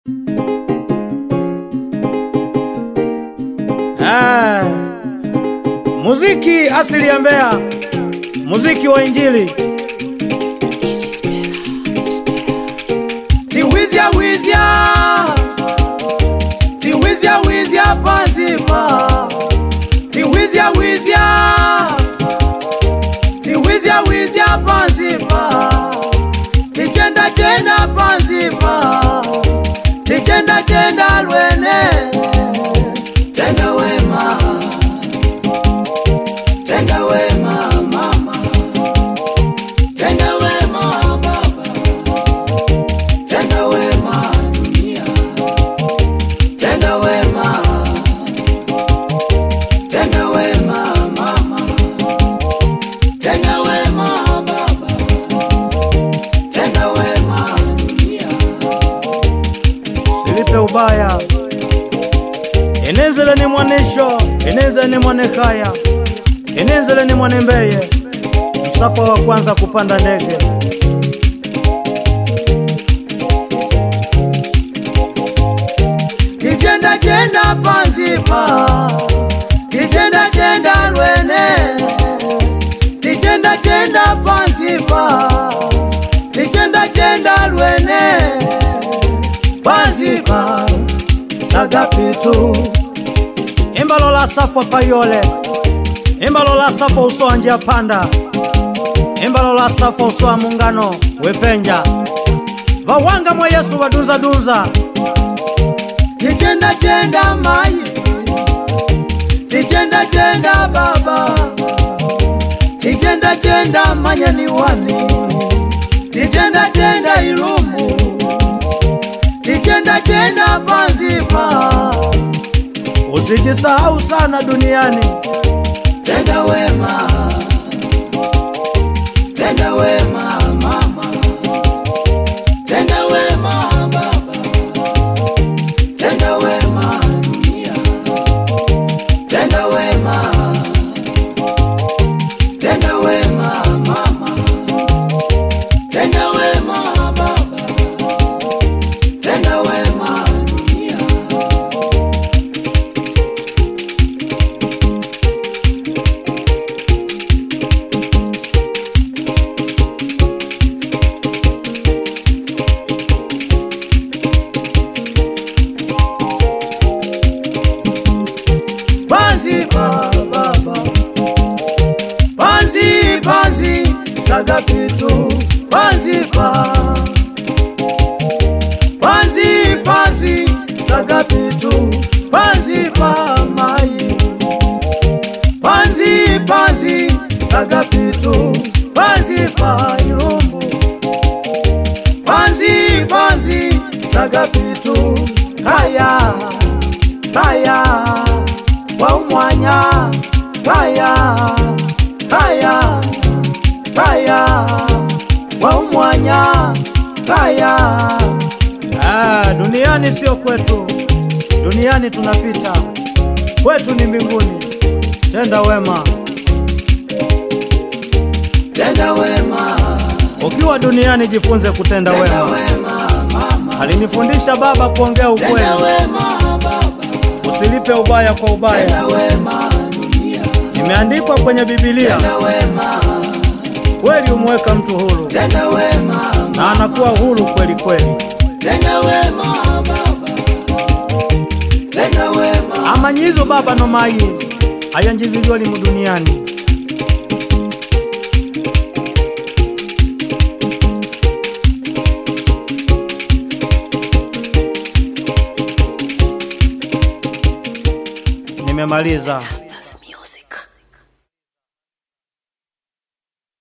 Muziki asili ya Mbeya, muziki wa Injili. Tiwizia wizia, tiwizia wizia panzima. Tiwizia wizia, tiwizia wizia panzima. Tichenda chenda panzima, tichenda chenda lwene. Chenda wema, chenda wema mama, chenda wema baba, chenda wema dunia, chenda wema, chenda wema mama, chenda wema baba, chenda wema dunia. Silipe ubaya, enezele ni mwanisho, enezele ni mwanekaya, enezele ni mwanembeye, msapa wa kwanza kupanda ndege. Tichenda chenda panzipa, tichenda chenda lwene. Tichenda chenda panzipa, tichenda chenda lwene. Panzipa sagapitu, Imbalo la safwa payole, imbalo la safwa usoa njia panda, imbalo la safwa usoa mungano wepenja. Vawanga mwa Yesu wadunza dunza. tichenda chenda mai, tichenda chenda baba, tichenda chenda manyani wani, tichenda chenda ilumbu, tichenda chenda panzipa. Usijisahau sana duniani. Tenda wema, tenda wema mama, tenda wema baba, tenda wema dunia, tenda wema, tenda wema mama, tenda wema baba, tenda wema dunia. Panzipa baba, panzi panzi sagapitu. Panzipa, panzi panzi sagapitu. Panzipa mai, panzi panzi sagapitu. Panzipa ilumbu, panzi panzi sagapitu. Kaya, kaya wa umwanya, kaya, kaya, kaya wa umwanya, kaya. Duniani sio kwetu, duniani tunapita, kwetu ni mbinguni. Tenda wema, Tenda wema, ukiwa duniani jifunze kutenda tenda wema. wema mama, Alinifundisha baba kuongea ukweli, tenda wema baba, usilipe ubaya kwa ubaya. tenda wema dunia, Imeandikwa kwenye Biblia, tenda wema, kweli umweka mtu huru tenda wema, na anakuwa huru kweli kweli. tenda wema baba, tenda wema. Amanyizo baba no mayi ayanjiziliwa limu duniani. Nimemaliza.